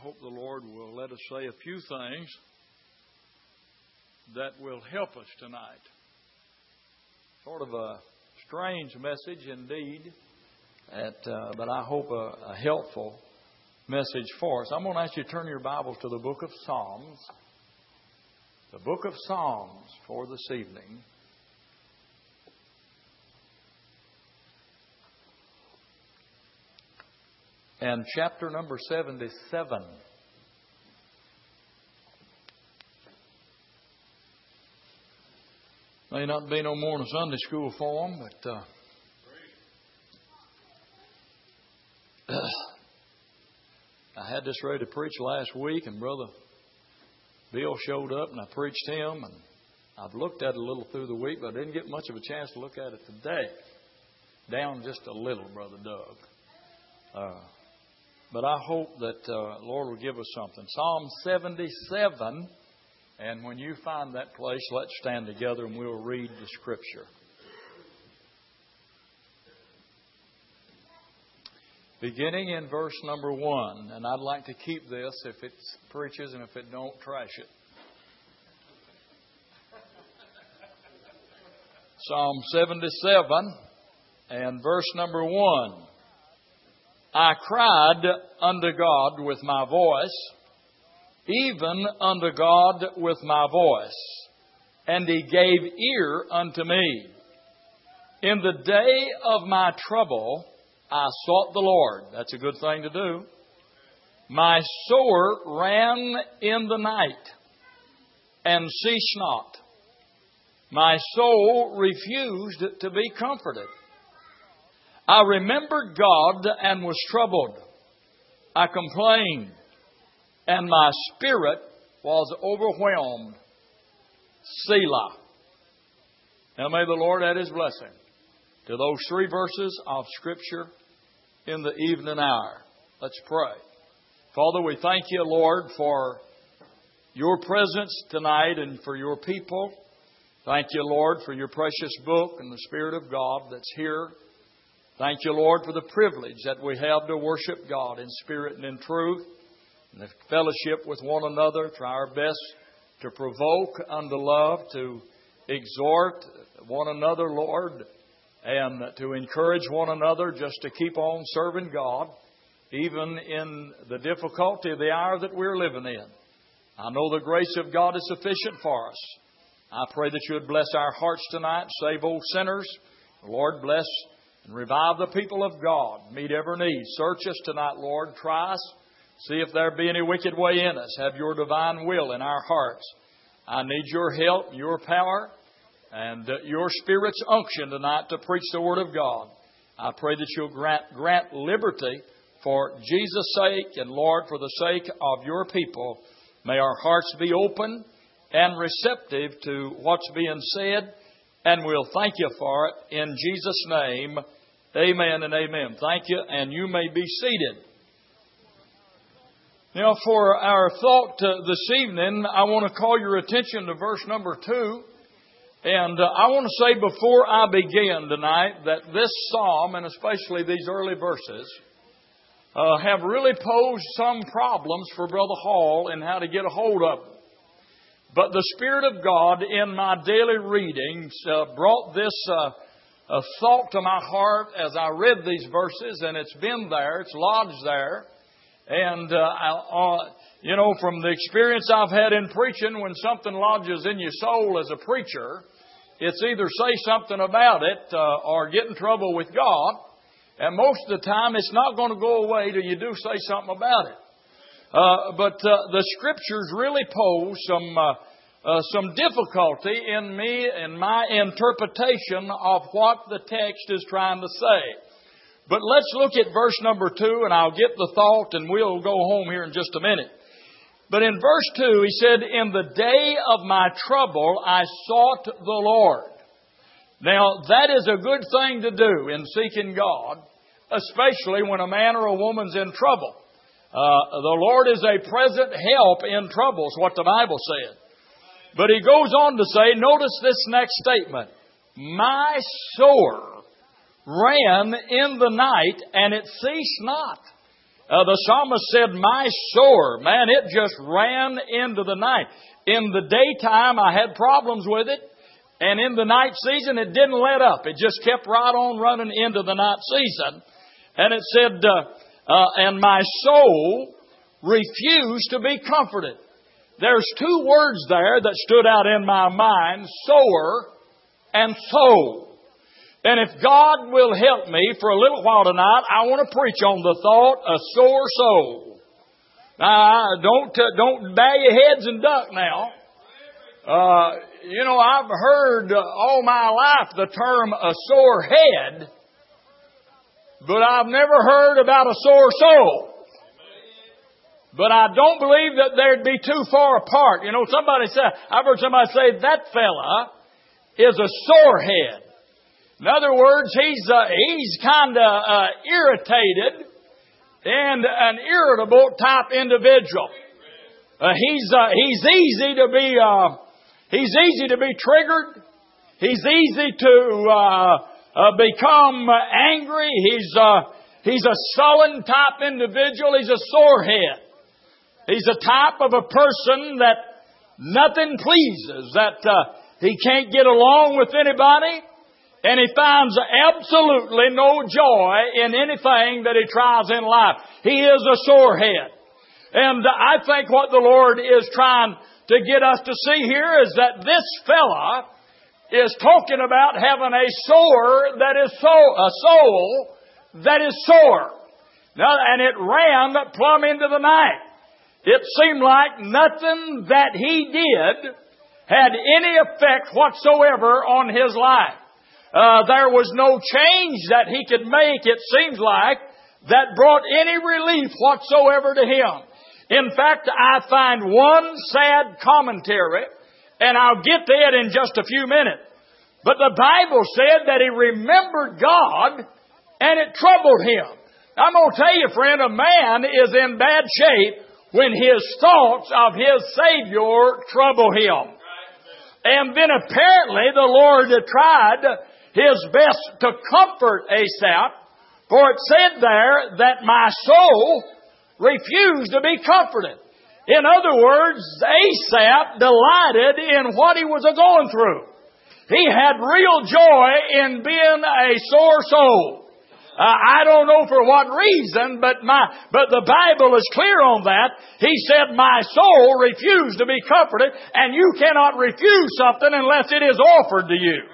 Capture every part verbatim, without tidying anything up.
hope the Lord will let us say a few things that will help us tonight. Sort of a strange message indeed, at, uh, but I hope a, a helpful message for us. I'm going to ask you to turn your Bibles to the book of Psalms. The book of Psalms for this evening. And chapter number seventy-seven. May not be no more than a Sunday school form, but uh, I had this ready to preach last week, and Brother Bill showed up, and I preached him, and I've looked at it a little through the week, but I didn't get much of a chance to look at it today. Down just a little, Brother Doug. Uh, but I hope that uh, Lord will give us something. Psalm seventy-seven. And when you find that place, let's stand together and we'll read the Scripture. Beginning in verse number one. And I'd like to keep this if it preaches, and if it don't, trash it. Psalm seventy-seven and verse number one. I cried unto God with my voice, even unto God with my voice, and He gave ear unto me. In the day of my trouble, I sought the Lord. That's a good thing to do. My sore ran in the night, and ceased not. My soul refused to be comforted. I remembered God and was troubled. I complained, and my spirit was overwhelmed. Selah. Now may the Lord add His blessing to those three verses of Scripture in the evening hour. Let's pray. Father, we thank You, Lord, for Your presence tonight and for Your people. Thank You, Lord, for Your precious book and the Spirit of God that's here. Thank You, Lord, for the privilege that we have to worship God in spirit and in truth. And the fellowship with one another, try our best to provoke unto love, to exhort one another, Lord, and to encourage one another just to keep on serving God, even in the difficulty of the hour that we're living in. I know the grace of God is sufficient for us. I pray that You would bless our hearts tonight, save old sinners. Lord, bless and revive the people of God. Meet every need. Search us tonight, Lord. Try us. See if there be any wicked way in us. Have Your divine will in our hearts. I need Your help, Your power, and Your Spirit's unction tonight to preach the Word of God. I pray that You'll grant, grant liberty for Jesus' sake, and Lord, for the sake of Your people. May our hearts be open and receptive to what's being said, and we'll thank You for it in Jesus' name. Amen and amen. Thank you, and you may be seated. Now, for our thought uh, this evening, I want to call your attention to verse number two. And uh, I want to say before I begin tonight that this psalm, and especially these early verses, uh, have really posed some problems for Brother Hall in how to get a hold of them. But the Spirit of God in my daily readings uh, brought this uh, a thought to my heart as I read these verses, and it's been there, it's lodged there. And, uh, I, uh, you know, from the experience I've had in preaching, when something lodges in your soul as a preacher, it's either say something about it uh, or get in trouble with God. And most of the time, it's not going to go away till you do say something about it. Uh, but uh, the Scriptures really pose some uh, uh, some difficulty in me and my interpretation of what the text is trying to say. But let's look at verse number two, and I'll get the thought, and we'll go home here in just a minute. But in verse two, he said, in the day of my trouble, I sought the Lord. Now, that is a good thing to do in seeking God, especially when a man or a woman's in trouble. Uh, the Lord is a present help in trouble, is what the Bible said. But he goes on to say, notice this next statement, my sore ran in the night, and it ceased not. Uh, the psalmist said, my sore, man, it just ran into the night. In the daytime, I had problems with it. And in the night season, it didn't let up. It just kept right on running into the night season. And it said, uh, uh, and my soul refused to be comforted. There's two words there that stood out in my mind, sore and soul. And if God will help me for a little while tonight, I want to preach on the thought, a sore soul. Now, don't, uh, don't bow your heads and duck now. Uh, you know, I've heard uh, all my life the term a sore head, but I've never heard about a sore soul. But I don't believe that they'd be too far apart. You know, somebody said, I've heard somebody say that fella is a sore head. In other words, he's uh, he's kind of uh, irritated and an irritable type individual. Uh, he's uh, he's easy to be uh, he's easy to be triggered. He's easy to uh, uh, become angry. He's uh, he's a sullen type individual. He's a sore head. He's a type of a person that nothing pleases. That uh, he can't get along with anybody. And he finds absolutely no joy in anything that he tries in life. He is a sore head. And I think what the Lord is trying to get us to see here is that this fella is talking about having a sore that is so, a soul that is sore. Now, and it ran plumb into the night. It seemed like nothing that he did had any effect whatsoever on his life. Uh, there was no change that he could make, it seems like, that brought any relief whatsoever to him. In fact, I find one sad commentary, and I'll get to it in just a few minutes. But the Bible said that he remembered God, and it troubled him. I'm going to tell you, friend, a man is in bad shape when his thoughts of his Savior trouble him. And then apparently the Lord tried his best to comfort Asaph, for it said there that my soul refused to be comforted. In other words, Asaph delighted in what he was going through. He had real joy in being a sore soul. Uh, I don't know for what reason, but my but the Bible is clear on that. He said, my soul refused to be comforted, and you cannot refuse something unless it is offered to you.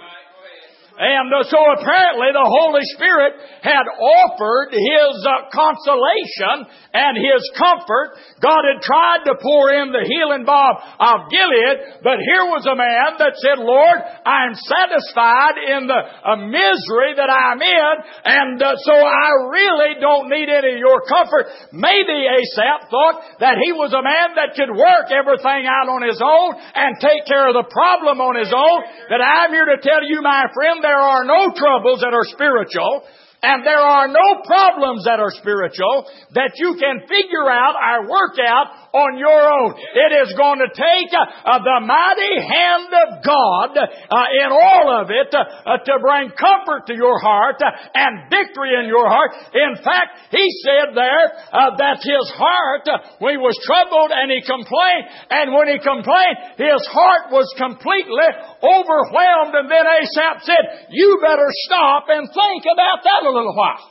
And uh, so apparently the Holy Spirit had offered His uh, consolation and His comfort. God had tried to pour in the healing balm of Gilead, but here was a man that said, Lord, I'm satisfied in the uh, misery that I'm in, and uh, so I really don't need any of your comfort. Maybe Asaph thought that he was a man that could work everything out on his own and take care of the problem on his own. But I'm here to tell you, my friend, there are no troubles that are spiritual, and there are no problems that are spiritual that you can figure out or work out on your own. It is going to take uh, the mighty hand of God uh, in all of it uh, uh, to bring comfort to your heart uh, and victory in your heart. In fact, he said there uh, that his heart, uh, when he was troubled and he complained, and when he complained, his heart was completely overwhelmed. And then Asaph said, you better stop and think about that a little while.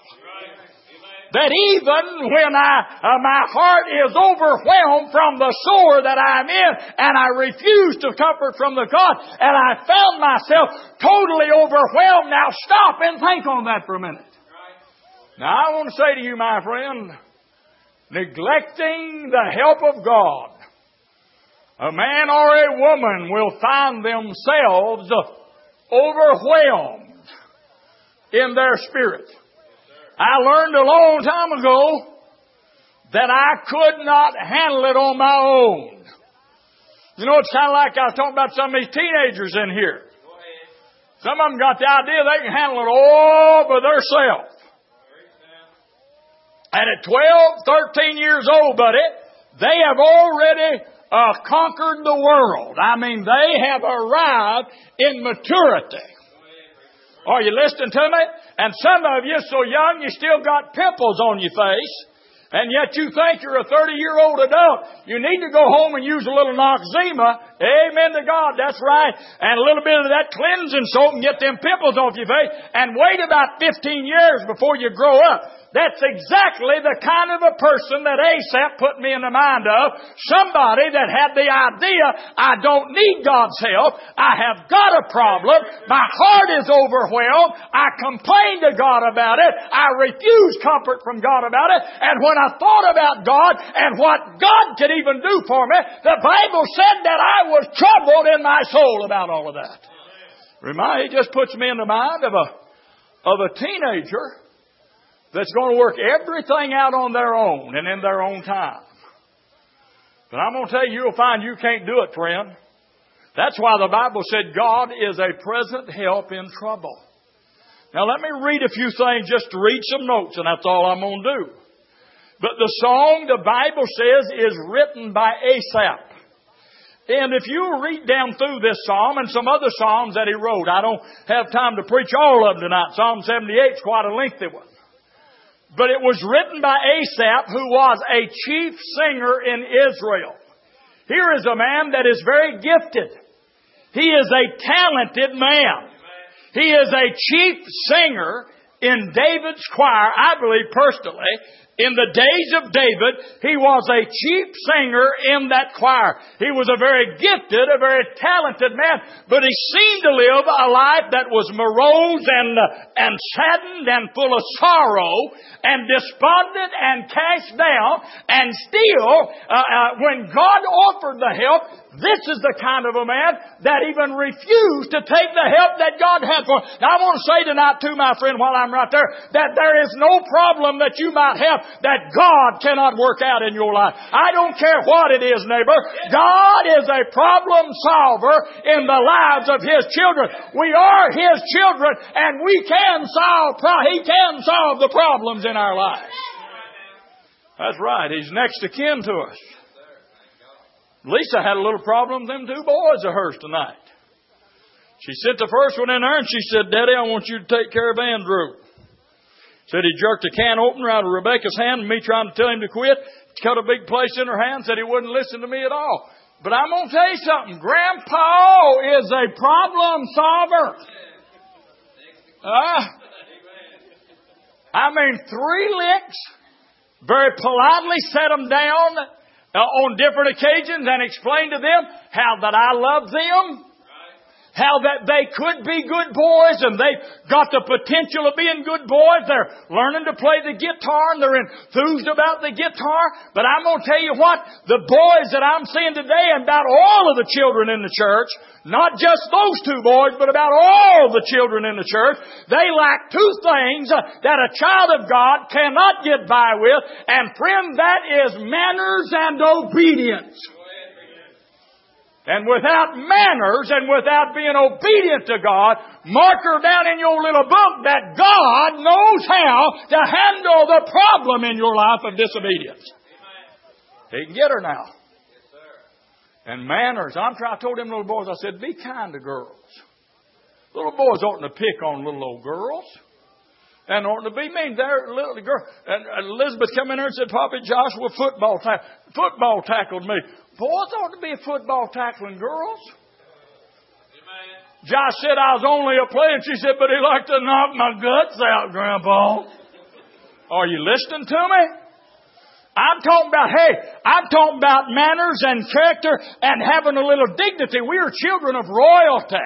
That even when I, uh, my heart is overwhelmed from the sore that I'm in, and I refuse to comfort from the God, and I found myself totally overwhelmed. Now stop and think on that for a minute. Now I want to say to you, my friend, neglecting the help of God, a man or a woman will find themselves overwhelmed in their spirit. I learned a long time ago that I could not handle it on my own. You know, it's kind of like I was talking about some of these teenagers in here. Some of them got the idea they can handle it all by themselves. And at twelve, thirteen years old, buddy, they have already uh, conquered the world. I mean, they have arrived in maturity. Are you listening to me? And some of you so young you still got pimples on your face. And yet you think you're a thirty-year-old adult. You need to go home and use a little Noxzema. Amen to God. That's right. And a little bit of that cleansing soap and get them pimples off your face. And wait about fifteen years before you grow up. That's exactly the kind of a person that Asaph put me in the mind of. Somebody that had the idea, I don't need God's help. I have got a problem. My heart is overwhelmed. I complain to God about it. I refuse comfort from God about it. And when I thought about God and what God could even do for me, the Bible said that I was troubled in my soul about all of that. Remind, it just puts me in the mind of a, of a teenager that's going to work everything out on their own and in their own time. But I'm going to tell you, you'll find you can't do it, friend. That's why the Bible said God is a present help in trouble. Now let me read a few things just to read some notes, and that's all I'm going to do. But the song, the Bible says, is written by Asaph. And if you read down through this psalm and some other psalms that he wrote, I don't have time to preach all of them tonight. Psalm seventy-eight is quite a lengthy one. But it was written by Asaph, who was a chief singer in Israel. Here is a man that is very gifted. He is a talented man. He is a chief singer in David's choir, I believe personally. In the days of David, he was a chief singer in that choir. He was a very gifted, a very talented man, but he seemed to live a life that was morose and, uh, and saddened and full of sorrow and despondent and cast down. And still, uh, uh, when God offered the help, this is the kind of a man that even refused to take the help that God had for him. Now I want to say tonight too, my friend, while I'm right there, that there is no problem that you might have that God cannot work out in your life. I don't care what it is, neighbor. God is a problem solver in the lives of His children. We are His children, and we can solve, He can solve the problems in our lives. That's right. He's next of kin to us. Lisa had a little problem with them two boys of hers tonight. She sent the first one in there and she said, Daddy, I want you to take care of Andrew. Said he jerked a can opener out of Rebecca's hand and me trying to tell him to quit. Cut a big place in her hand, said he wouldn't listen to me at all. But I'm going to tell you something. Grandpa is a problem solver. Uh, I mean, three licks, very politely set them down Uh, on different occasions and explain to them how that I love them, how that they could be good boys and they've got the potential of being good boys. They're learning to play the guitar and they're enthused about the guitar. But I'm going to tell you what, the boys that I'm seeing today and about all of the children in the church, not just those two boys, but about all the children in the church, they lack two things that a child of God cannot get by with. And friend, that is manners and obedience. And without manners and without being obedient to God, marker down in your little book that God knows how to handle the problem in your life of disobedience. He can get her now. And manners. I'm trying, I told them little boys, I said, be kind to girls. Little boys oughtn't to pick on little old girls. And oughtn't to be mean. They're little girl. And Elizabeth came in there and said, Papa Joshua football, ta- football tackled me. Boys ought to be a football tackling girls. Amen. Josh said I was only a player. And she said, but he liked to knock my guts out, Grandpa. Are you listening to me? I'm talking about, hey, I'm talking about manners and character and having a little dignity. We are children of royalty.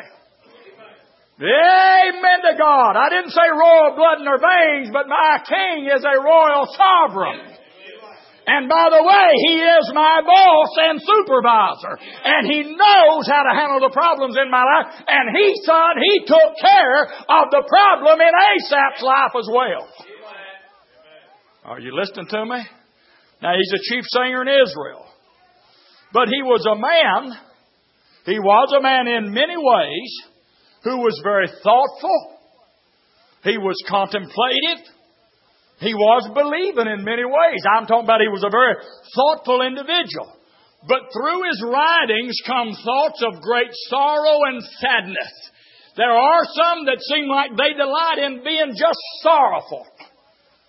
Amen to God. I didn't say royal blood in our veins, but my king is a royal sovereign. And by the way, He is my boss and supervisor. And He knows how to handle the problems in my life. And He, son, He took care of the problem in Asaph's life as well. Are you listening to me? Now, he's a chief singer in Israel. But he was a man, he was a man in many ways, who was very thoughtful. He was contemplative. He was believing in many ways. I'm talking about he was a very thoughtful individual. But through his writings come thoughts of great sorrow and sadness. There are some that seem like they delight in being just sorrowful.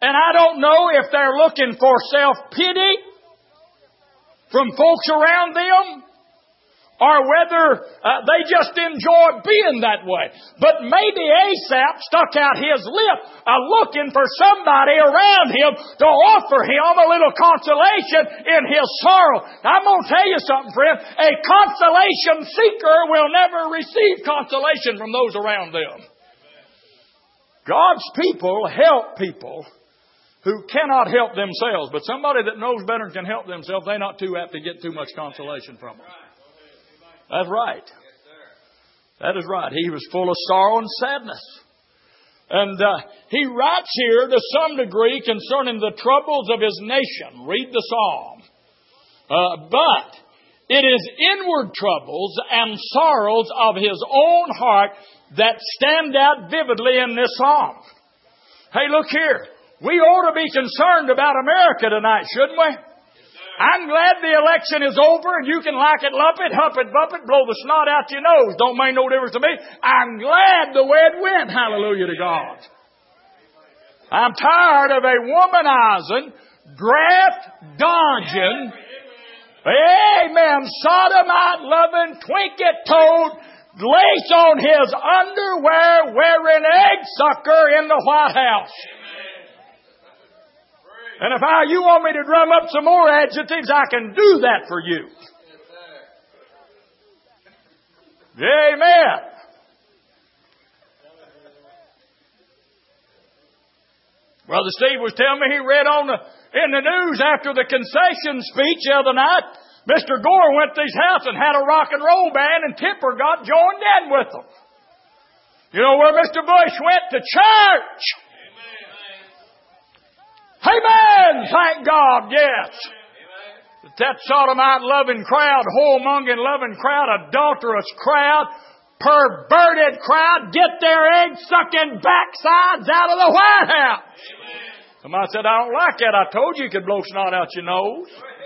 And I don't know if they're looking for self-pity from folks around them, or whether uh, they just enjoy being that way. But maybe Asaph stuck out his lip uh, looking for somebody around him to offer him a little consolation in his sorrow. Now, I'm going to tell you something, friend. A consolation seeker will never receive consolation from those around them. God's people help people who cannot help themselves. But somebody that knows better and can help themselves, they're not too apt to get too much consolation from them. That's right. That is right. He was full of sorrow and sadness. And uh, he writes here to some degree concerning the troubles of his nation. Read the psalm. Uh, but it is inward troubles and sorrows of his own heart that stand out vividly in this psalm. Hey, look here. We ought to be concerned about America tonight, shouldn't we? I'm glad the election is over and you can like it, lump it, hump it, bump it, blow the snot out your nose. Don't make no difference to me. I'm glad the way it went. Hallelujah to God. I'm tired of a womanizing, draft dodging, amen, sodomite loving, twinket toed, lace on his underwear wearing egg sucker in the White House. And if I, you want me to drum up some more adjectives, I can do that for you. Amen. Brother Steve was telling me he read on the, in the news after the concession speech the other night, Mister Gore went to his house and had a rock and roll band, and Tipper got joined in with them. You know where Mister Bush went? To church. Amen! Thank God, yes. Amen. That sodomite loving crowd, whoremongering loving crowd, adulterous crowd, perverted crowd, get their egg sucking backsides out of the White House. Amen. Somebody said, I don't like that. I told you you could blow snot out your nose.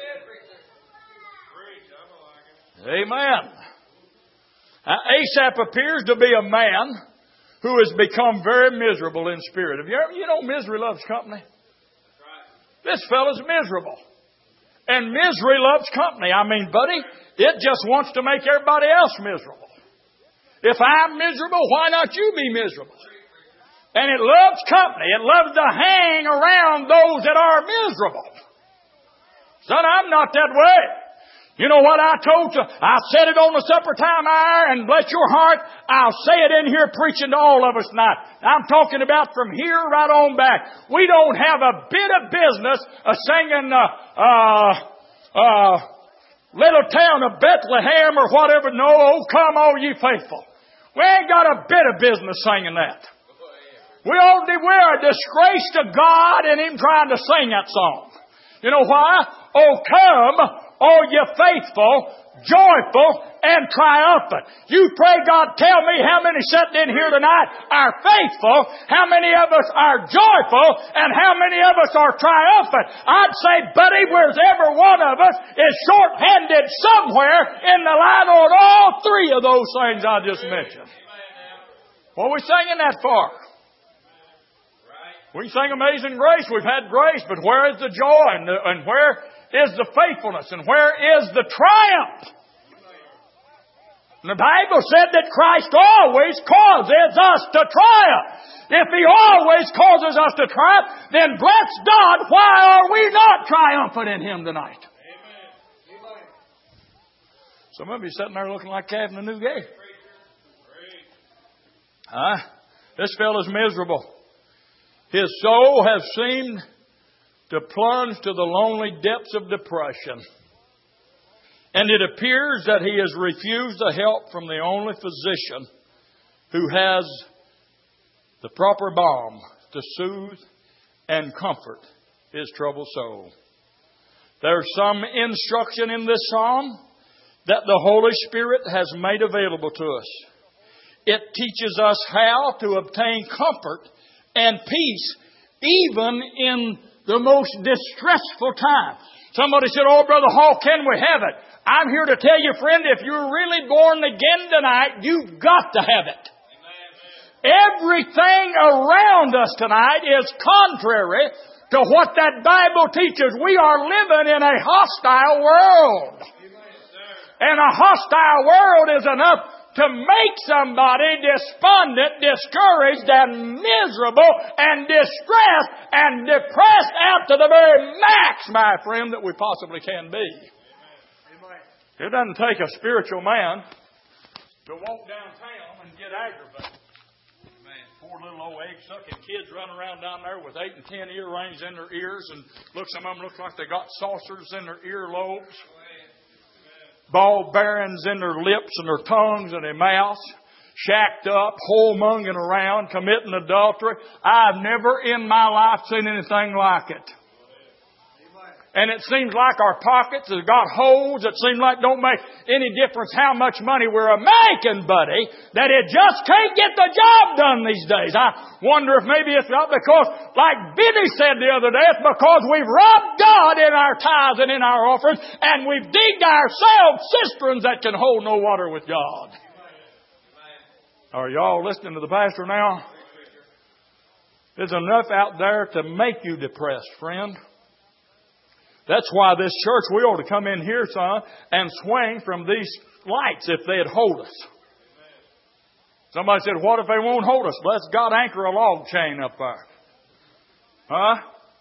Amen. Now, Asaph appears to be a man who has become very miserable in spirit. Have you ever, you know, misery loves company. This fellow's miserable. And misery loves company. I mean, buddy, it just wants to make everybody else miserable. If I'm miserable, why not you be miserable? And it loves company. It loves to hang around those that are miserable. Son, I'm not that way. You know what I told you? I said it on the supper time hour, and bless your heart, I'll say it in here preaching to all of us tonight. I'm talking about from here right on back. We don't have a bit of business of singing, uh, uh, uh, Little Town of Bethlehem or whatever. No, oh, come all ye faithful. We ain't got a bit of business singing that. We ought to, we're a disgrace to God and Him trying to sing that song. You know why? Oh, come, all ye faithful, joyful, and triumphant. You pray God tell me how many sitting in here tonight are faithful, how many of us are joyful, and how many of us are triumphant. I'd say, buddy, where's every one of us is short-handed somewhere in the line on all three of those things I just mentioned. What are we singing that for? We sing Amazing Grace. We've had grace, but where is the joy and, the, and where is the faithfulness and where is the triumph? And the Bible said that Christ always causes us to triumph. If He always causes us to triumph, then bless God, why are we not triumphant in Him tonight? Amen. Some of you sitting there looking like having a new gate. Huh? This fellow's miserable. His soul has seemed to plunge to the lonely depths of depression. And it appears that he has refused the help from the only physician who has the proper balm to soothe and comfort his troubled soul. There's some instruction in this psalm that the Holy Spirit has made available to us. It teaches us how to obtain comfort and peace even in the most distressful time. Somebody said, oh, Brother Hall, can we have it? I'm here to tell you, friend, if you're really born again tonight, you've got to have it. Everything around us tonight is contrary to what that Bible teaches. We are living in a hostile world. And a hostile world is enough to make somebody despondent, discouraged, and miserable, and distressed, and depressed out to the very max, my friend, that we possibly can be. It doesn't take a spiritual man to walk downtown and get aggravated. Poor little old egg-sucking kids running around down there with eight and ten earrings in their ears, and look, some of them look like they got saucers in their earlobes. Ball bearings in their lips and their tongues and their mouths, shacked up, whoremongering around, committing adultery. I've never in my life seen anything like it. And it seems like our pockets have got holes that seem like don't make any difference how much money we're making, buddy, that it just can't get the job done these days. I wonder if maybe it's not because, like Billy said the other day, it's because we've robbed God in our tithes and in our offerings, and we've digged ourselves cisterns that can hold no water with God. Are y'all listening to the pastor now? There's enough out there to make you depressed, friend. That's why this church, we ought to come in here, son, and swing from these lights if they'd hold us. Somebody said, what if they won't hold us? Let's God anchor a log chain up there. Huh?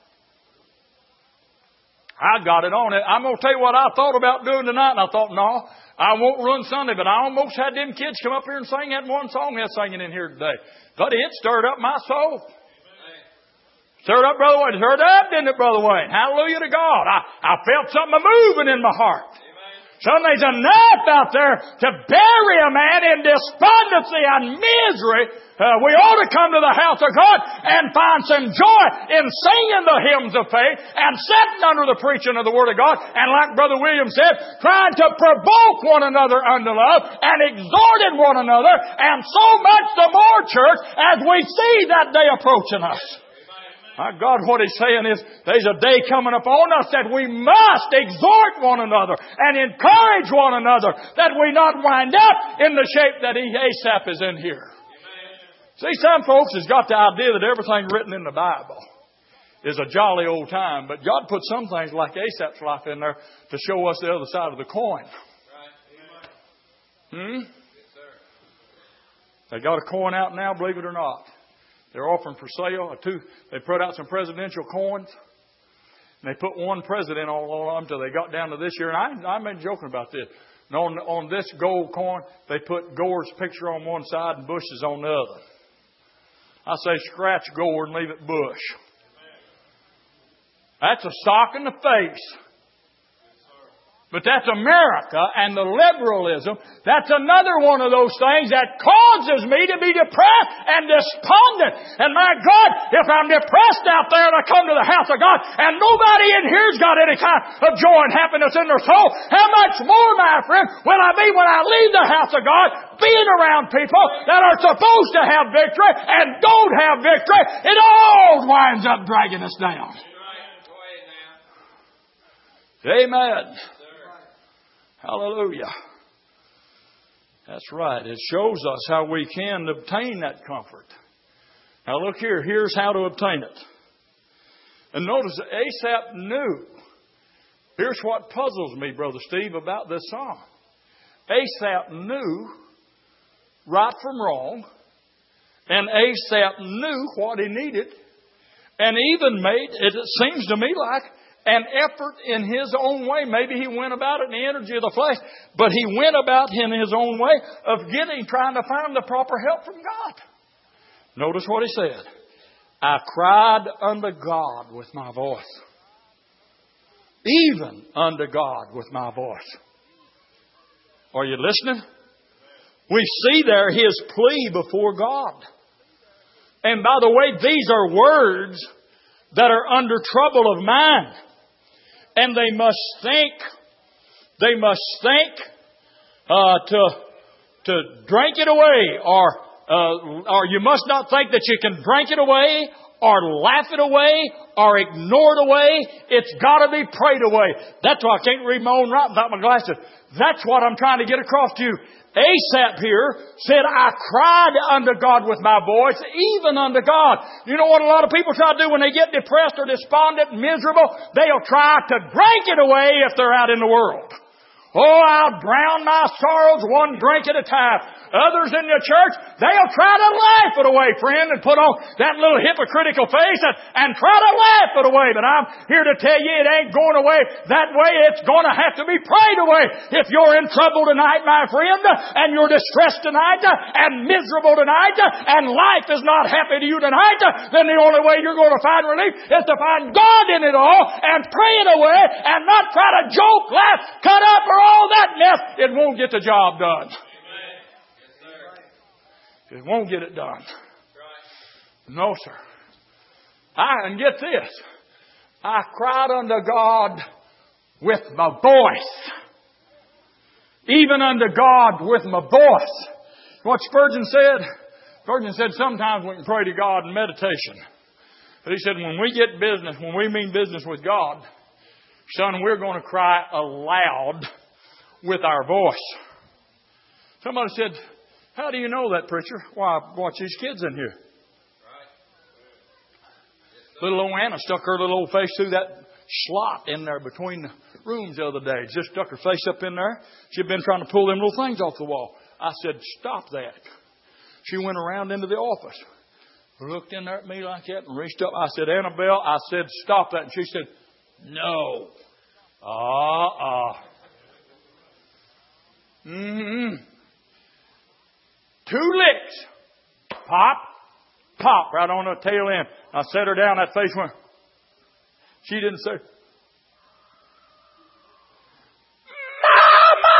I got it on it. I'm going to tell you what I thought about doing tonight, and I thought, no, I won't run Sunday, but I almost had them kids come up here and sing that one song they're singing in here today. But it stirred up my soul. Stirred up, Brother Wayne. Stirred up, didn't it, Brother Wayne? Hallelujah to God. I, I felt something moving in my heart. Son, there's enough out there to bury a man in despondency and misery. Uh, we ought to come to the house of God and find some joy in singing the hymns of faith and sitting under the preaching of the Word of God. And like Brother William said, trying to provoke one another unto love and exhorting one another. And so much the more, church, as we see that day approaching us. My God, what He's saying is there's a day coming upon us that we must exhort one another and encourage one another that we not wind up in the shape that Asaph is in here. Amen. See, some folks has got the idea that everything written in the Bible is a jolly old time, but God put some things like Asaph's life in there to show us the other side of the coin. Right. Hmm? Yes, sir. They got a coin out now, believe it or not. They're offering for sale. A two, they put out some presidential coins. And they put one president on all of them until they got down to this year. And I, I've been joking about this. And on, on this gold coin, they put Gore's picture on one side and Bush's on the other. I say scratch Gore and leave it Bush. That's a sock in the face. But that's America and the liberalism. That's another one of those things that causes me to be depressed and despondent. And my God, if I'm depressed out there and I come to the house of God and nobody in here's got any kind of joy and happiness in their soul, how much more, my friend, will I be when I leave the house of God being around people that are supposed to have victory and don't have victory? It all winds up dragging us down. Amen. Hallelujah. That's right. It shows us how we can obtain that comfort. Now look here. Here's how to obtain it. And notice that Asaph knew. Here's what puzzles me, Brother Steve, about this psalm. Asaph knew right from wrong. And Asaph knew what he needed. And even made, it seems to me like, an effort in his own way. Maybe he went about it in the energy of the flesh, but he went about in his own way of getting, trying to find the proper help from God. Notice what he said. I cried unto God with my voice. Even unto God with my voice. Are you listening? We see there his plea before God. And by the way, these are words that are under trouble of mind. And they must think, they must think uh, to to drink it away, or uh, or you must not think that you can drink it away, or laugh it away or ignore it away. It's got to be prayed away. That's why I can't read my own writing without my glasses. That's what I'm trying to get across to you. Asaph here said, I cried unto God with my voice, even unto God. You know what a lot of people try to do when they get depressed or despondent and miserable? They'll try to drink it away if they're out in the world. Oh, I'll drown my sorrows one drink at a time. Others in the church, they'll try to laugh it away, friend, and put on that little hypocritical face and, and try to laugh it away. But I'm here to tell you it ain't going away that way. It's going to have to be prayed away. If you're in trouble tonight, my friend, and you're distressed tonight, and miserable tonight, and life is not happy to you tonight, then the only way you're going to find relief is to find God in it all and pray it away and not try to joke, laugh, cut up, or all that mess. It won't get the job done. It won't get it done. No, sir. I, and get this. I cried unto God with my voice. Even unto God with my voice. What Spurgeon said? Spurgeon said sometimes we can pray to God in meditation. But he said when we get business, when we mean business with God, son, we're going to cry aloud with our voice. Somebody said, how do you know that, preacher? Why, I watch these kids in here. Little old Anna stuck her little old face through that slot in there between the rooms the other day. Just stuck her face up in there. She'd been trying to pull them little things off the wall. I said, stop that. She went around into the office, looked in there at me like that and reached up. I said, Annabelle, I said, stop that. And she said, no. Uh-uh. Mm-hmm. Two licks. Pop, pop, right on the tail end. I set her down, that face went. She didn't say, Mama!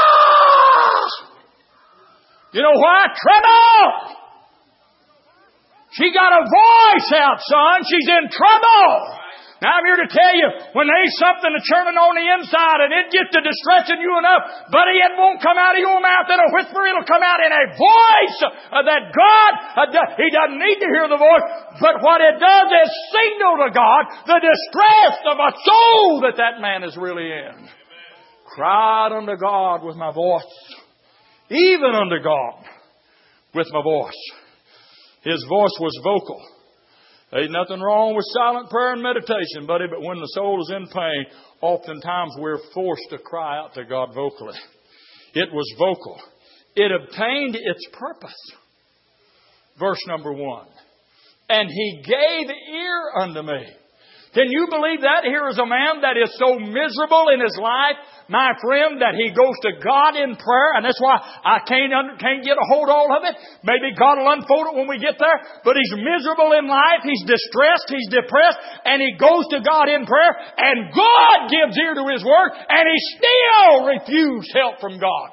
You know why? Trouble! She got a voice out, son. She's in trouble. Now I'm here to tell you, when there's something that's churning on the inside and it gets to distressing you enough, buddy, it won't come out of your mouth in a whisper. It'll come out in a voice uh, that God, uh, He doesn't need to hear the voice, but what it does is signal to God the distress of a soul that that man is really in. Cried unto God with my voice, even unto God with my voice. His voice was vocal. Ain't nothing wrong with silent prayer and meditation, buddy, but when the soul is in pain, oftentimes we're forced to cry out to God vocally. It was vocal. It obtained its purpose. Verse number one. And He gave ear unto me. Can you believe that? Here is a man that is so miserable in his life, my friend, that he goes to God in prayer. And that's why I can't, under, can't get a hold of all of it. Maybe God will unfold it when we get there. But he's miserable in life. He's distressed. He's depressed. And he goes to God in prayer. And God gives ear to his word. And he still refused help from God.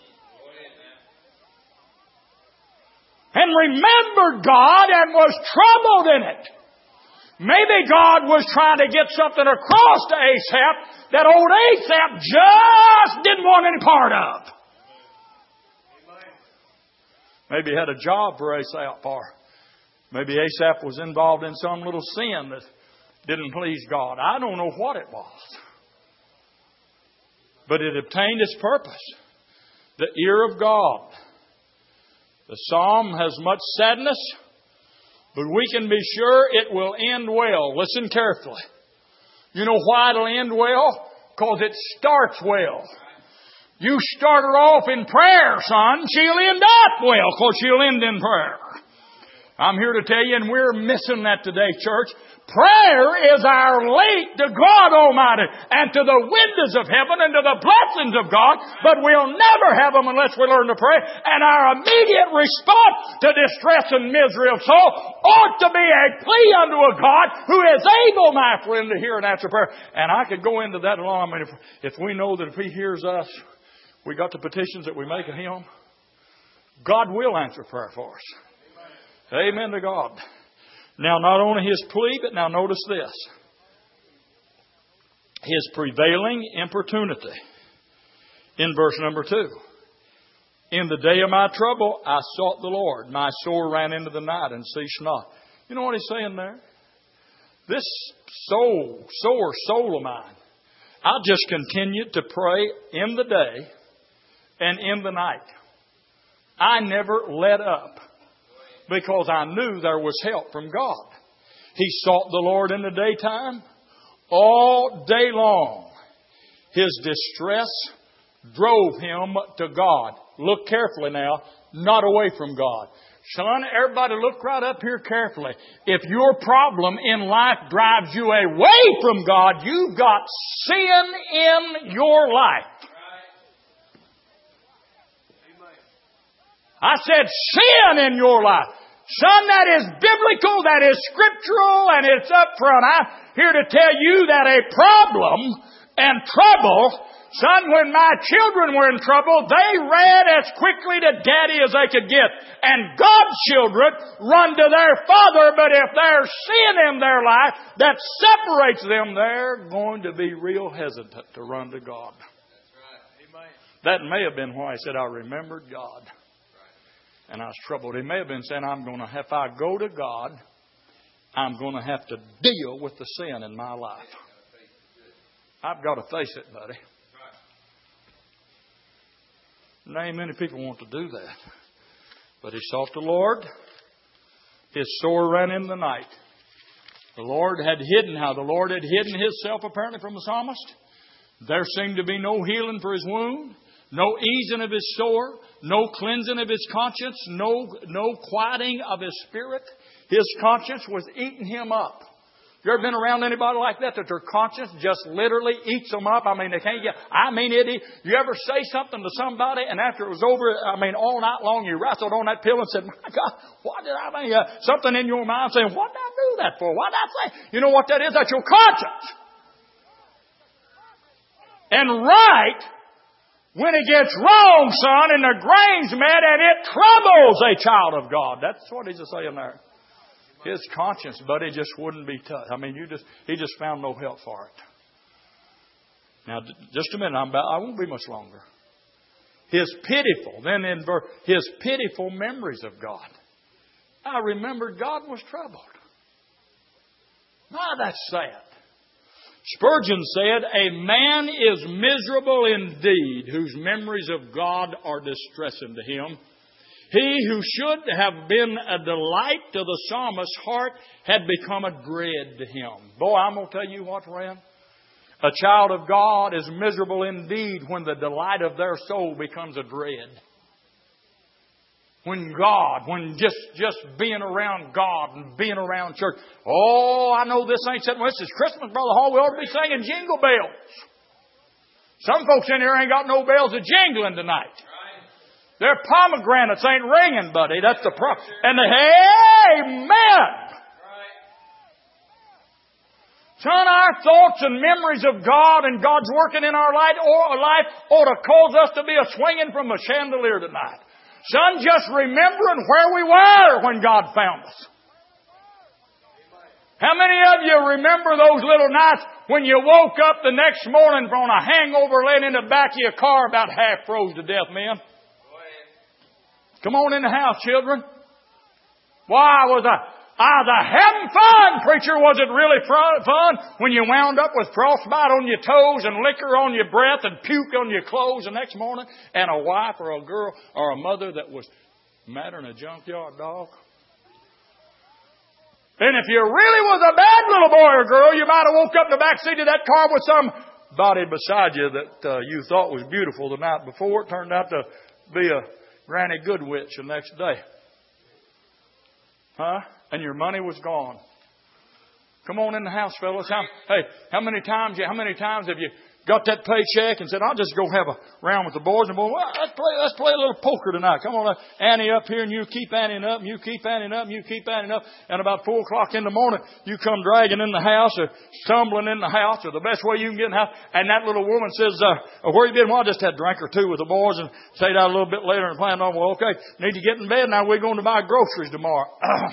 And remembered God and was troubled in it. Maybe God was trying to get something across to Asaph that old Asaph just didn't want any part of. Maybe he had a job for Asaph, or maybe Asaph was involved in some little sin that didn't please God. I don't know what it was. But it obtained its purpose. The ear of God. The psalm has much sadness, but we can be sure it will end well. Listen carefully. You know why it'll end well? Because it starts well. You start her off in prayer, son. She'll end up well because she'll end in prayer. I'm here to tell you, and we're missing that today, church. Prayer is our link to God Almighty and to the windows of heaven and to the blessings of God, but we'll never have them unless we learn to pray. And our immediate response to distress and misery of soul ought to be a plea unto a God who is able, my friend, to hear and answer prayer. And I could go into that alone. I mean, if, if we know that if He hears us, we got the petitions that we make of Him, God will answer prayer for us. Amen to God. Now, not only His plea, but now notice this. His prevailing importunity in verse number two. In the day of my trouble, I sought the Lord. My sore ran into the night and ceased not. You know what He's saying there? this soul, sore soul of mine, I just continued to pray in the day and in the night. I never let up because I knew there was help from God. He sought the Lord in the daytime. All day long, his distress drove him to God. Look carefully now, not away from God. Son, everybody look right up here carefully. If your problem in life drives you away from God, you've got sin in your life. I said sin in your life. Son, that is biblical, that is scriptural, and it's up front. I'm here to tell you that a problem and trouble, son, when my children were in trouble, they ran as quickly to Daddy as they could get. And God's children run to their Father, but if there's sin in their life that separates them, they're going to be real hesitant to run to God. That's right. Amen. That may have been why he said, I remembered God. And I was troubled. He may have been saying, I'm going to, if I go to God, I'm going to have to deal with the sin in my life. I've got to face it, buddy. Not many people want to do that. But he sought the Lord. His sore ran in the night. The Lord had hidden, how the Lord had hidden Himself apparently from the psalmist. There seemed to be no healing for his wound, no easing of his sore, no cleansing of his conscience, no, no quieting of his spirit. His conscience was eating him up. You ever been around anybody like that, that their conscience just literally eats them up? I mean, they can't get, I mean, it, you ever say something to somebody and after it was over, I mean, all night long you wrestled on that pillow and said, my God, what did I mean? Uh, something in your mind saying, what did I do that for? What did I say? You know what that is? That's your conscience. And right, when it gets wrong, son, and the grain's met and it troubles a child of God. That's what he's saying there. His conscience, buddy, just wouldn't be touched. I mean, you just he just found no help for it. Now, just a minute. I'm about, I won't be much longer. His pitiful, then in verse, his pitiful memories of God. I remembered God was troubled. Ah, that's sad. Spurgeon said, a man is miserable indeed whose memories of God are distressing to him. He who should have been a delight to the psalmist's heart had become a dread to him. Boy, I'm going to tell you what, friend. A child of God is miserable indeed when the delight of their soul becomes a dread. When God, when just, just being around God and being around church. Oh, I know this ain't something. This is Christmas, Brother Hall. We ought to be singing jingle bells. Some folks in here ain't got no bells a jingling tonight. Their pomegranates ain't ringing, buddy. That's the problem. And the amen. Son, our thoughts and memories of God and God's working in our life ought to cause us to be a swinging from a chandelier tonight. Son, just remembering where we were when God found us. How many of you remember those little nights when you woke up the next morning from a hangover laying in the back of your car about half froze to death, men? Come on in the house, children. Why was I, I was having fun, preacher? Was it really fun when you wound up with frostbite on your toes and liquor on your breath and puke on your clothes the next morning and a wife or a girl or a mother that was madder than a junkyard dog? And if you really was a bad little boy or girl, you might have woke up in the back seat of that car with some body beside you that uh, you thought was beautiful the night before. It turned out to be a Granny Goodwitch the next day. Huh? And your money was gone. Come on in the house, fellas. How, hey, how many times how many times have you got that paycheck and said, I'll just go have a round with the boys and boys, well, let's play let's play a little poker tonight. Come on, Annie up here and you keep Annie up and you keep Annie up and you keep Annie up. And about four o'clock in the morning, you come dragging in the house or stumbling in the house or the best way you can get in the house. And that little woman says, uh, where you been? Well, I just had a drink or two with the boys and stayed out a little bit later and planned on, well, okay, need to get in bed. Now we're going to buy groceries tomorrow.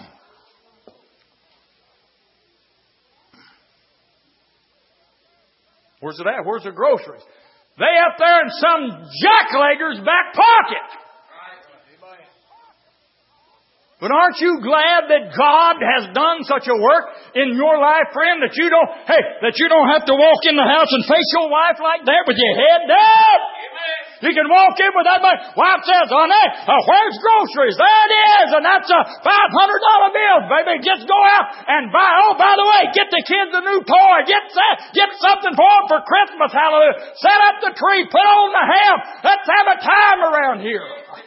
Where's it at? Where's the groceries? They up there in some jacklegger's back pocket. But aren't you glad that God has done such a work in your life, friend, that you don't, hey, that you don't have to walk in the house and face your wife like that with your head down? You can walk in with that money. Wife says, honey, uh, where's groceries? There it is. And that's a five hundred dollar bill. Baby, just go out and buy, oh, by the way, get the kids a new toy. Get get something for them for Christmas. Hallelujah. Set up the tree. Put on the ham. Let's have a time around here.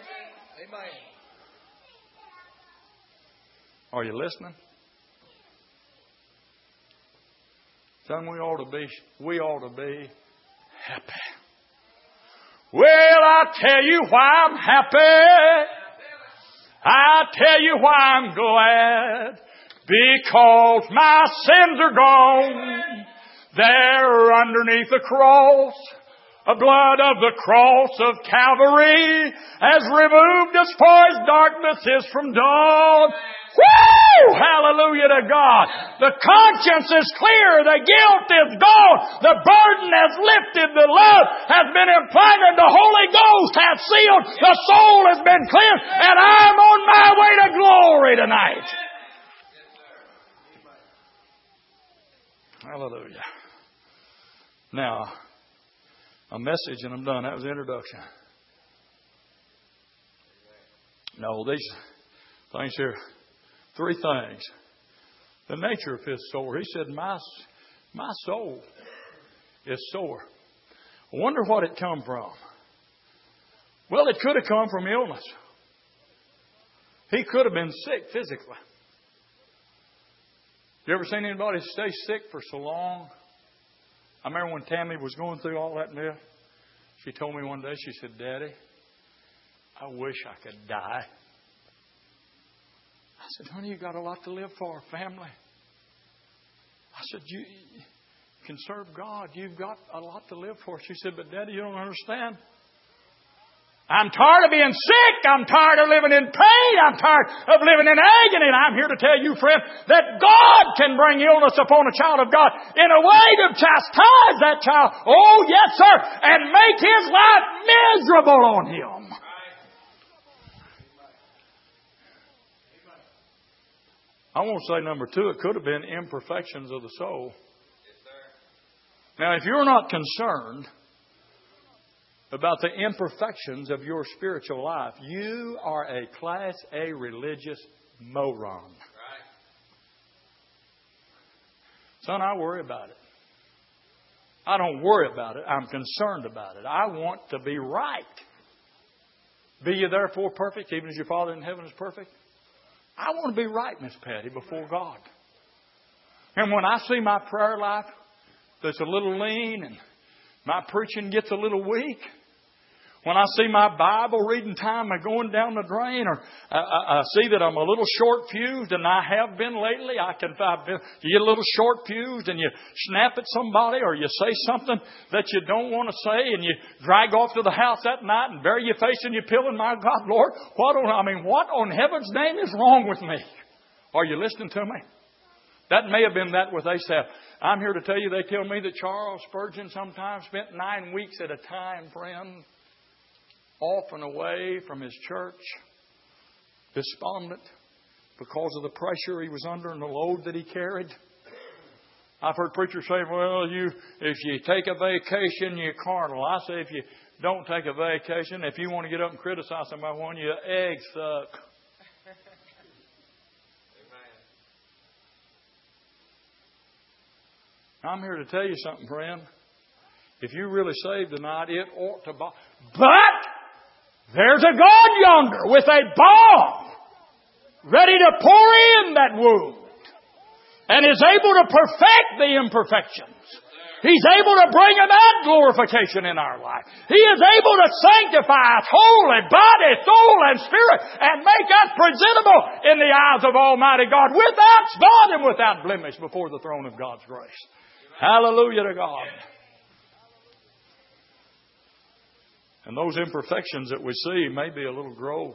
Are you listening? Son, we ought to be, we ought to be happy. Well, I tell you why I'm happy. I tell you why I'm glad. Because my sins are gone. They're underneath the cross. The blood of the cross of Calvary has removed as far as darkness is from dawn. Woo! Hallelujah to God. The conscience is clear. The guilt is gone. The burden has lifted. The love has been implanted. The Holy Ghost has sealed. The soul has been cleansed. And I'm on my way to glory tonight. Hallelujah. Now, a message and I'm done. That was the introduction. No, these things here. Three things. The nature of his sore. He said, my, my soul is sore. I wonder what it come from. Well, it could have come from illness. He could have been sick physically. You ever seen anybody stay sick for so long? I remember when Tammy was going through all that mess. She told me one day, she said, Daddy, I wish I could die. I said, honey, you got a lot to live for, family. I said, you can serve God. You've got a lot to live for. She said, but Daddy, you don't understand. I'm tired of being sick. I'm tired of living in pain. I'm tired of living in agony. And I'm here to tell you, friend, that God can bring illness upon a child of God in a way to chastise that child. Oh, yes, sir. And make his life miserable on him. I won't say number two. It could have been imperfections of the soul. Now, if you're not concerned about the imperfections of your spiritual life, you are a class A religious moron. Son, I worry about it. I don't worry about it. I'm concerned about it. I want to be right. Be ye therefore perfect, even as your Father in heaven is perfect. I want to be right, Miss Patty, before God. And when I see my prayer life that's a little lean and my preaching gets a little weak, when I see my Bible reading time going down the drain, or I, I, I see that I'm a little short fused, and I have been lately, I can I've been, you get a little short fused and you snap at somebody or you say something that you don't want to say and you drag off to the house that night and bury your face in your pillow. And my God, Lord, what on, I mean, what on heaven's name is wrong with me? Are you listening to me? That may have been that with Asaph. I'm here to tell you, they tell me that Charles Spurgeon sometimes spent nine weeks at a time, friend, off and away from his church, despondent because of the pressure he was under and the load that he carried. I've heard preachers say, well, you if you take a vacation, you're carnal. I say, if you don't take a vacation, if you want to get up and criticize somebody, when your eggs suck. I'm here to tell you something, friend. If you're really saved tonight, it ought to... Bo- but there's a God yonder with a bomb ready to pour in that wound and is able to perfect the imperfections. He's able to bring about glorification in our life. He is able to sanctify us wholly, body, soul, and spirit, and make us presentable in the eyes of Almighty God without spot and without blemish before the throne of God's grace. Hallelujah to God. And those imperfections that we see may be a little growth.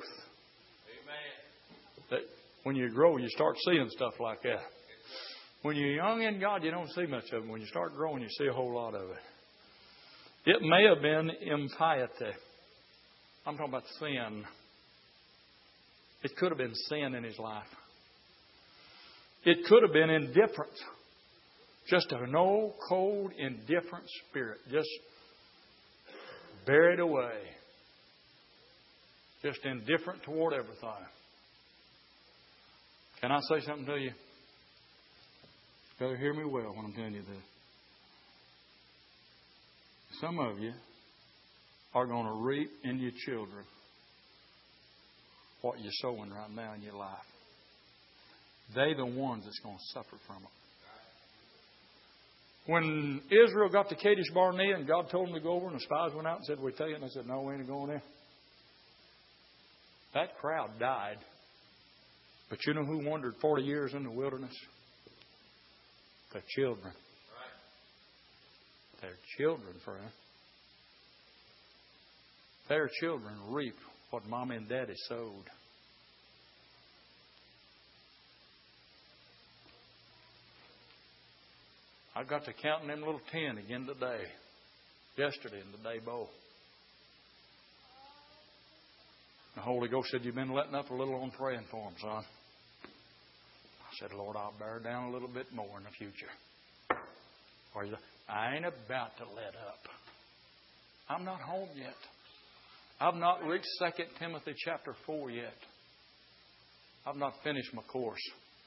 That when you grow, you start seeing stuff like that. When you're young in God, you don't see much of it. When you start growing, you see a whole lot of it. It may have been impiety. I'm talking about sin. It could have been sin in his life. It could have been indifference. Just an old, cold, indifferent spirit. Just buried away. Just indifferent toward everything. Can I say something to you? You better hear me well when I'm telling you this. Some of you are going to reap in your children what you're sowing right now in your life. They're the ones that's going to suffer from it. When Israel got to Kadesh Barnea and God told them to go over, and the spies went out and said, "We tell you," and they said, "No, we ain't going there." That crowd died. But you know who wandered forty years in the wilderness? Their children. Their children, friend. Their children reap what Mom and Daddy sowed. I got to counting them little ten again today. Yesterday in the day bowl. The Holy Ghost said, "You've been letting up a little on praying for them, son." I said, "Lord, I'll bear down a little bit more in the future." Or I ain't about to let up. I'm not home yet. I've not reached Second Timothy chapter four yet. I've not finished my course.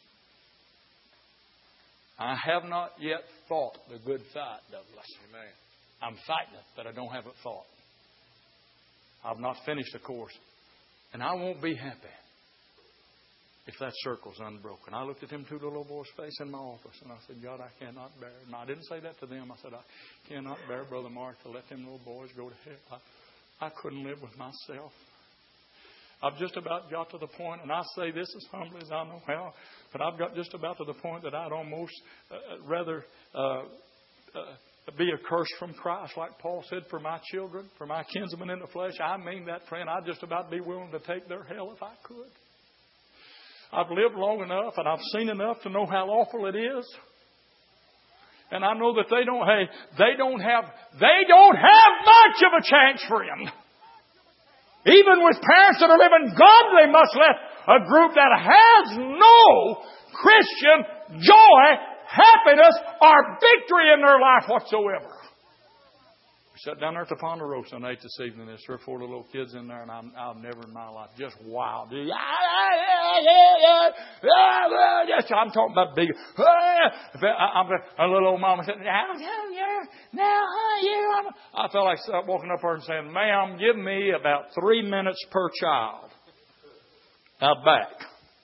I have not yet fought the good fight, Douglas. Amen. I'm fighting it, but I don't have it fought. I've not finished the course. And I won't be happy if that circle's unbroken. I looked at them two little boys' face in my office and I said, "God, I cannot bear." And I didn't say that to them. I said, "I cannot bear, Brother Mark, to let them little boys go to hell. I, I couldn't live with myself." I've just about got to the point, and I say this as humbly as I know how, but I've got just about to the point that I'd almost uh, rather uh, uh, be accursed from Christ, like Paul said, for my children, for my kinsmen in the flesh. I mean that, friend. I'd just about be willing to take their hell if I could. I've lived long enough, and I've seen enough to know how awful it is. And I know that they don't, hey, they don't have, they don't have much of a chance, friend. Even with parents that are living godly, must let a group that has no Christian joy, happiness, or victory in their life whatsoever. We sat down there at the Ponderosa and ate this evening. There's three or four little kids in there, and I'm, I've never in my life just wow. I'm talking about big. I'm a little old mama said, "Now, now, yeah." I felt like walking up her and saying, "Ma'am, give me about three minutes per child out back."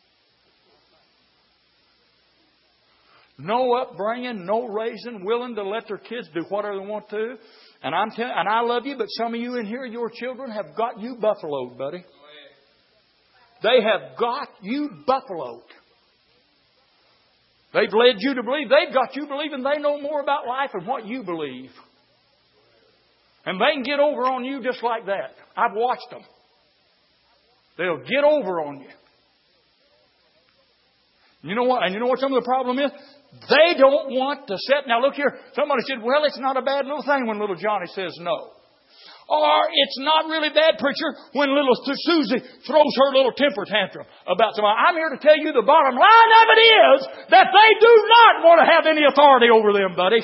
No upbringing, no raising, willing to let their kids do whatever they want to. And I'm telling, and I love you, but some of you in here, your children have got you buffaloed, buddy. They have got you buffaloed. They've led you to believe. They've got you believing they know more about life than what you believe. And they can get over on you just like that. I've watched them. They'll get over on you. You know what? And you know what some of the problem is? They don't want to sit. Now look here. Somebody said, "Well, it's not a bad little thing when little Johnny says no." Or it's not really bad, preacher, when little Susie throws her little temper tantrum about somebody. I'm here to tell you the bottom line of it is that they do not want to have any authority over them, buddy.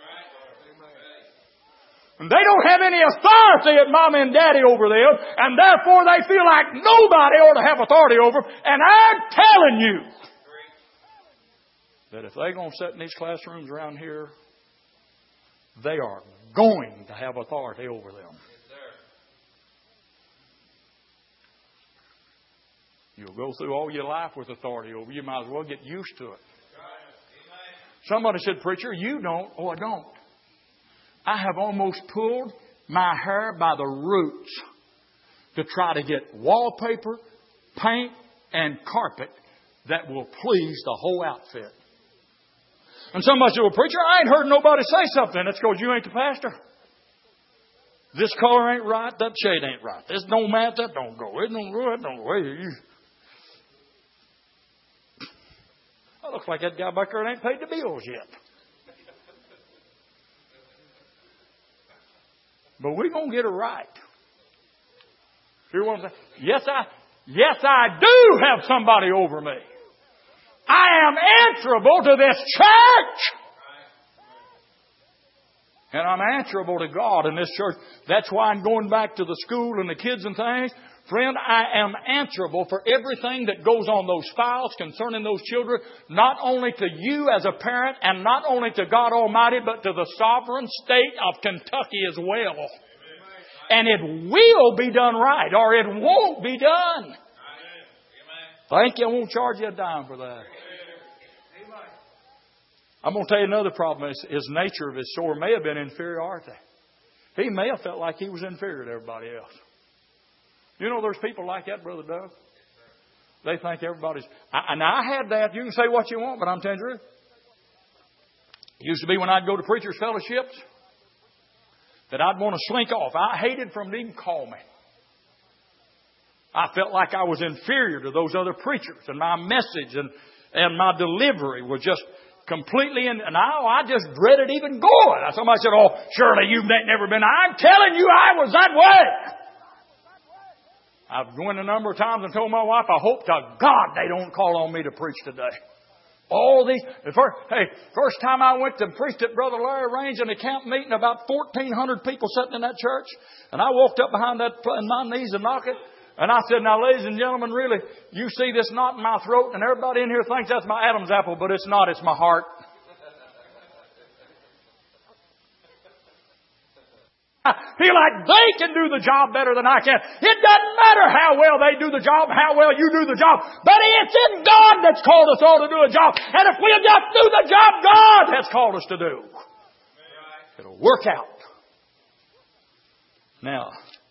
And they don't have any authority at Mom and Daddy over them, and therefore they feel like nobody ought to have authority over them. And I'm telling you that if they're going to sit in these classrooms around here, they are going to have authority over them. You'll go through all your life with authority over you. You might as well get used to it. Somebody said, "Preacher, you don't." Oh, I don't. I have almost pulled my hair by the roots to try to get wallpaper, paint, and carpet that will please the whole outfit. And somebody said, "Well, preacher, I ain't heard nobody say something." That's because you ain't the pastor. This color ain't right. That shade ain't right. This don't match. That don't go. It don't go. It don't go. I look like that guy back there ain't paid the bills yet. But we're going to get it right. Hear what I'm saying? Yes, I, Yes, I do have somebody over me. I am answerable to this church. And I'm answerable to God in this church. That's why I'm going back to the school and the kids and things. Friend, I am answerable for everything that goes on those files concerning those children, not only to you as a parent and not only to God Almighty, but to the sovereign state of Kentucky as well. And it will be done right, or it won't be done. Thank you. I won't charge you a dime for that. I'm going to tell you another problem. His, his nature of his sore may have been inferiority. He may have felt like he was inferior to everybody else. You know, there's people like that, Brother Doug. They think everybody's... I, and I had that. You can say what you want, but I'm telling you the truth. It used to be when I'd go to preachers' fellowships that I'd want to slink off. I hated for them to even call me. I felt like I was inferior to those other preachers, and my message and, and my delivery was just completely in. And I, I just dreaded even going. Somebody said, "Oh, surely you've never been." I'm telling you, I was that way. I've gone a number of times and told my wife, I hope to God they don't call on me to preach today. All these, the first, hey, first time I went to preach at Brother Larry Range in a camp meeting, about fourteen hundred people sitting in that church. And I walked up behind that on my knees and knocked it. And I said, "Now, ladies and gentlemen, really, you see this knot in my throat, and everybody in here thinks that's my Adam's apple, but it's not. It's my heart." I feel like they can do the job better than I can. It doesn't matter how well they do the job, how well you do the job. But it's in God that's called us all to do a job. And if we'll just do the job God has called us to do, it'll work out. Now,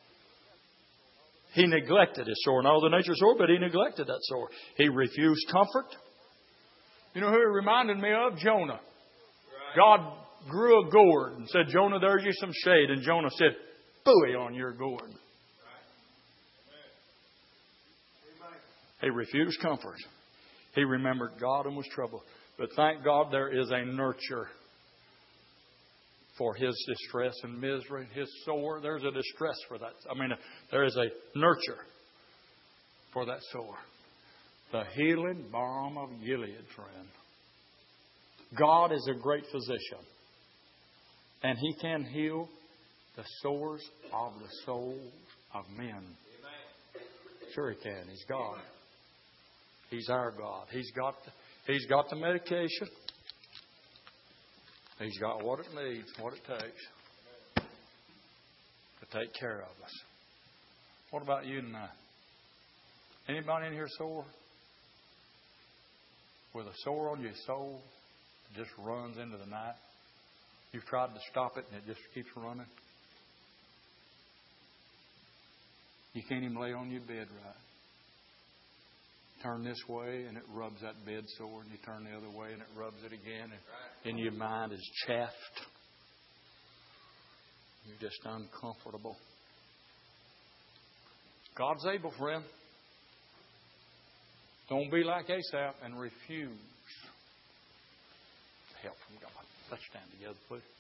he neglected his sore. Not all the nature sore, but he neglected that sore. He refused comfort. You know who he reminded me of? Jonah. God grew a gourd and said, "Jonah, there's you some shade." And Jonah said, "Booey on your gourd." He refused comfort. He remembered God and was troubled. But thank God there is a nurture for his distress and misery, his sore. There's a distress for that. I mean, there is a nurture for that sore. The healing balm of Gilead, friend. God is a great physician. And He can heal the sores of the souls of men. Sure He can. He's God. He's our God. He's got the, He's got the medication. He's got what it needs, what it takes to take care of us. What about you tonight? Anybody in here sore? With a sore on your soul that just runs into the night? You've tried to stop it and it just keeps running. You can't even lay on your bed right. Turn this way and it rubs that bed sore, and you turn the other way and it rubs it again, and in your mind is chaffed. You're just uncomfortable. God's able, friend. Don't be like Asaph and refuse help from God. Let's stand together, please.